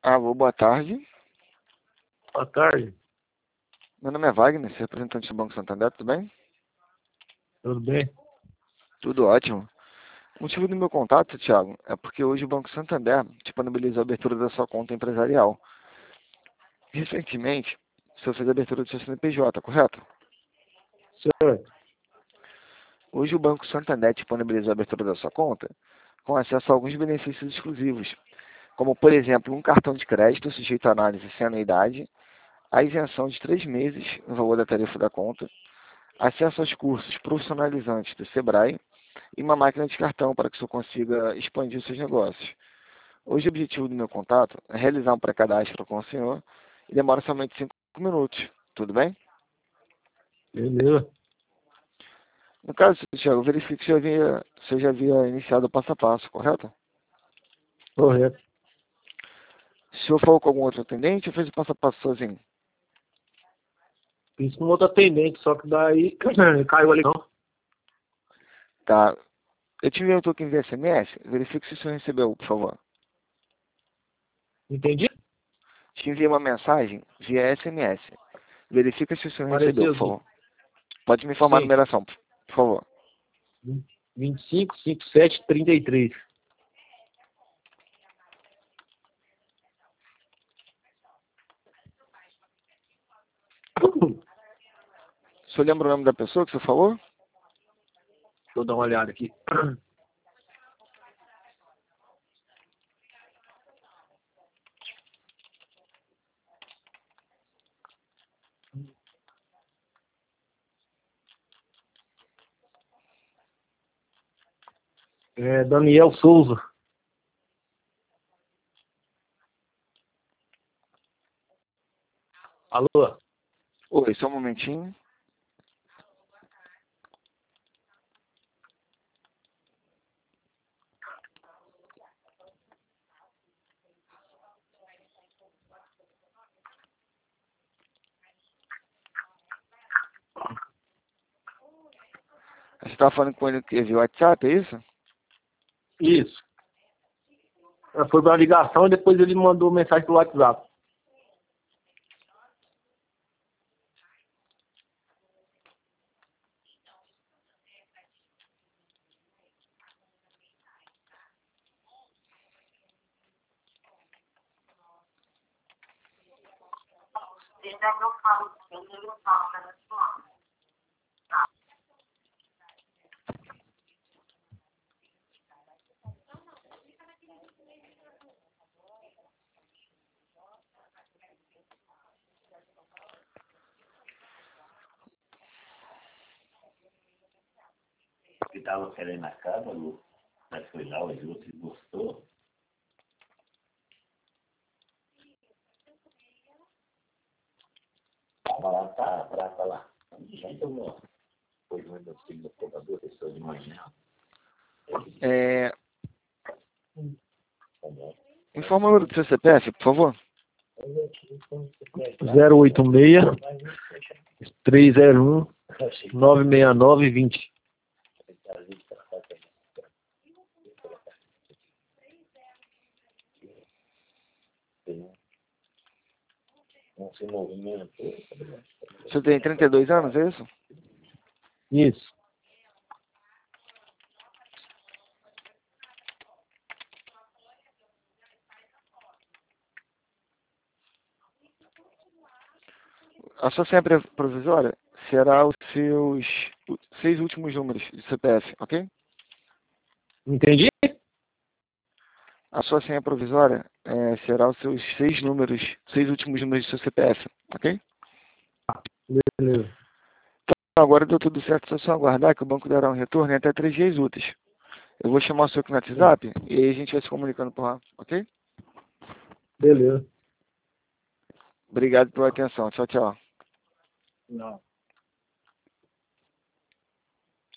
Alô, boa tarde. Boa tarde. Meu nome é Wagner, sou representante do Banco Santander, tudo bem? Tudo bem? Tudo ótimo. O motivo do meu contato, Thiago, é porque hoje o Banco Santander disponibilizou a abertura da sua conta empresarial. Recentemente, o senhor fez a abertura do seu CNPJ, correto? Certo. Hoje o Banco Santander disponibilizou a abertura da sua conta com acesso a alguns benefícios exclusivos, como, por exemplo, um cartão de crédito sujeito à análise sem anuidade, a isenção de 3 meses no valor da tarifa da conta, acesso aos cursos profissionalizantes do Sebrae e uma máquina de cartão para que o senhor consiga expandir os seus negócios. Hoje o objetivo do meu contato é realizar um pré-cadastro com o senhor e demora somente 5 minutos. Tudo bem? Beleza. No caso, Thiago, eu verifico se você já havia iniciado o passo a passo, correto? Correto. O senhor falou com algum outro atendente ou fez o passo a passo sozinho? Fiz com outro atendente, só que daí caiu ali não. Tá. Eu te enviei um token via SMS. Verifique se o senhor recebeu, por favor. Entendi? Te enviei uma mensagem via SMS. Verifica se o senhor recebeu, Apareceu por sim. favor. Pode me informar a Sim. numeração, por favor. 25, 57, 33. O senhor lembra o nome da pessoa que o senhor falou? Deixa eu dar uma olhada aqui. É Daniel Souza. Alô? Oi, só um momentinho. Você estava falando com ele que via WhatsApp, é isso? Isso. Foi pra ligação e depois ele mandou mensagem pelo WhatsApp. Que tava querendo na casa, Lu, mas foi lá, olhou, se gostou. Tava lá, tá, prata lá. Gente, eu vou. Depois manda o filho do computador, pessoa de manhã. Informa o número do seu CPF, por favor. 086 301 969 20. Não se movimenta. O senhor tem 32 anos, é isso? Isso. A sua senha provisória será os seus 6 últimos números de CPF, ok? Entendi? A sua senha provisória será os seus 6 números, 6 últimos números do seu CPF, ok? Beleza. Então, agora deu tudo certo, só aguardar que o banco dará um retorno em até 3 dias úteis. Eu vou chamar o senhor aqui no WhatsApp e aí a gente vai se comunicando por lá, ok? Beleza. Obrigado pela atenção. Tchau, tchau. Não.